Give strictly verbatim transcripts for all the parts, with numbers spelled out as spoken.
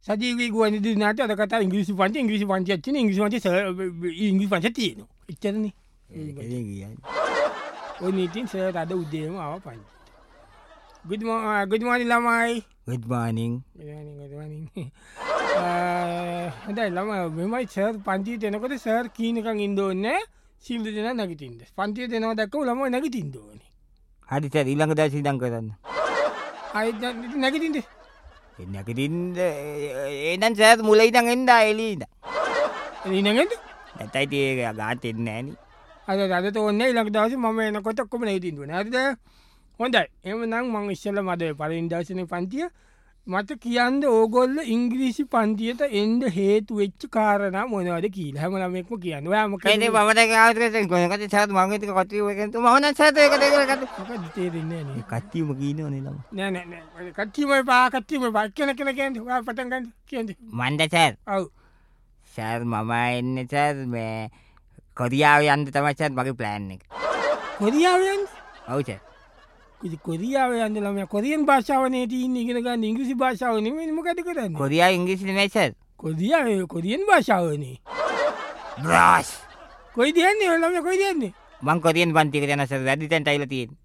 සජීවී ගුවන්විදුලි නාට්‍ය අද කතා ඉංග්‍රීසි පන්ති ඉංග්‍රීසි පන්තියක් තියෙන ඉංග්‍රීසි පන්ති සර් ඉංග්‍රීසි පන්තිය තියෙනවා. එච්චරනේ. ඒකනේ කියන්නේ. ඔය නීතින් සර් අද උදේම ආව පන්ති. good morning good morning ළමයි. good morning. good morning good morning. හොඳයි ළමයි මෙමයි සර් පන්තියට එනකොට සර් කීනකන් ඉන්න ඕනේ සිල්ලු දෙනා නැගිටින්න. පන්තියට එනවා දැක්කම ළමයි නැගිටින්න ඕනේ. හරි සර් ඊළඟ දවසේ ඉඳන් කරන්න. ආයෙත් නැගිටින්න. නැගිටින්න එහෙනම් සර් මුලින් ඉඳන් එන්න එළියේ ඉඳන්. එළියේ ඉඳන් එන්න? නැත්නම් ඒක ගාට එන්නේ නැහනේ. අද අද තෝන්නේ ඊළඟ දවසේ මම එනකොට ඔක්කොම නැගිටින්න ඕනේ. හරිද? හොඳයි. එහෙනම් මම ඉස්සෙල්ලා මද පළවෙනි දවසේනේ පන්තිය මට කියන්න ඕගොල්ලෝ ඉංග්‍රීසි පන්තියට එන්න හේතු වෙච්ච කාරණා මොනවද කියලා. හැම ළමෙක්ම කියන්න. ඔයා මොකද? එනේ මම දැන් ආවද කොහොමද සර් මම හිතක කට්ටිය ඔය කියන්නේ මම නම් සර් ඒකට ඒකට මොකද තේරෙන්නේ නැහැ නේ. කට්ටියම කියනෝනේ ළම. නෑ නෑ නෑ. කට්ටියම පා කට්ටියම පා කෙන කෙන කියන්නේ. ඔයා පටන් ගන්න කියන්නේ. මන්ද සර්. ඔව්. සර් මම එන්නේ සර් මේ කොරියාව යන්න තමයි සර් මගේ ප්ලෑන් එක. කොරියාව යන්න? ඔව් සර්. ඉතින් කොරියාව යන්න ළමයා කොරියන් භාෂාවනේ තියෙන්නේ ඉගෙන ගන්න ඉංග්‍රීසි භාෂාව නෙමෙයි මොකද කරන්නේ? කොරියාව ඉංග්‍රීසි නෙමෙයි සර්. කොරියාව කොරියන් භාෂාවනේ. බ්‍රාස්. කොයිද යන්නේ ළමයා කොයිද යන්නේ? මං කොරියන් පන්තියකට යනවා සර් වැඩි තැනට ඇවිල්ලා තියෙන්නේ.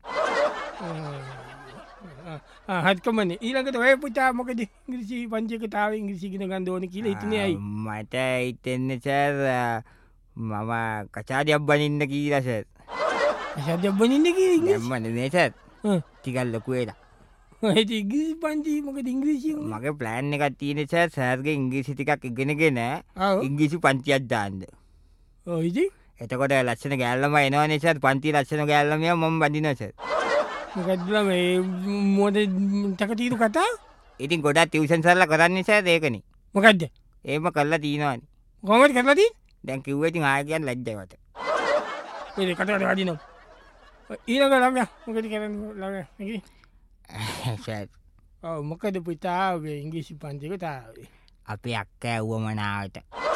ආ හත්කමනේ ඊළඟට ඔය පුතා මොකද ඉංග්‍රීසි පන්තියකට ආවේ ඉංග්‍රීසි ඉගෙන ගන්න ඕනේ කියලා හිතන්නේ ඇයි? මට හිතෙන්නේ සර් මම කචාරියක් බනින්න කියලා සර්. කචාරියක් බනින්න කියලා ඉංග්‍රීසි? මම නේ සර්. ටිකක් ලොකු වෙලා. ඔය ඉංග්‍රීසි පන්ති මොකද ඉංග්‍රීසි? මගේ ප්ලෑන් එකක් තියෙන්නේ සර් සර්ගේ ඉංග්‍රීසි ටිකක් ඉගෙනගෙන ඉංග්‍රීසි පන්තියක් දාන්න. ඔව් ඉතින් එතකොට ලස්සන ගෑල්ලම එනවනේ සර් පන්ති ලස්සන ගෑල්ලම මම බඳිනවා සර්. මොකද මේ මොකද තකතිරු කතා? ඉතින් ගොඩක් ටියුෂන් සර්ලා කරන්නේ සර් ඒකනේ. මොකද්ද? එහෙම කරලා තියෙනවනේ. කොහොමද කරලා තියෙන්නේ? දැන් කිව්වේ ඉතින් ආයෙ කියන්න ලැජ්ජයි මට. ඒ කතාවට වදිනවා. ඊළඟ ළමයා මොකද කරන්නේ ළමයා? ඉතින් සර්. ඔව් මොකද පුතා ඔය ඉංග්‍රීසි පන්තියකට ආවේ? අපේ අක්කා උවමනාවට.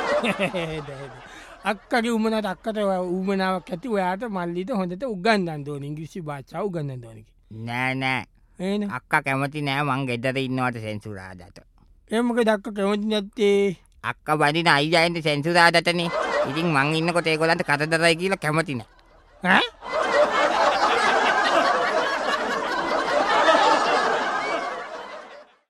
අක්කගේ උමනාවට අක්කට උමනාවක් ඇති ඔයාට මල්ලිට හොඳට උගන්වන්න ඕනේ ඉංග්‍රීසි භාෂාව උගන්වන්න ඕනේ. නෑ නෑ. එහෙනම් අක්කා කැමති නෑ මං ගෙදර ඉන්නවට සෙන්සුරාදාට. ඒ මොකද අක්කා කැමති නැත්තේ? අක්කා බඳින අයියා ඉන්නේ සෙන්සුරාදාටනේ. ඉතින් මං ඉන්නකොට ඒගොල්ලන්ට කරදරයි කියලා කැමති නෑ. ඈ?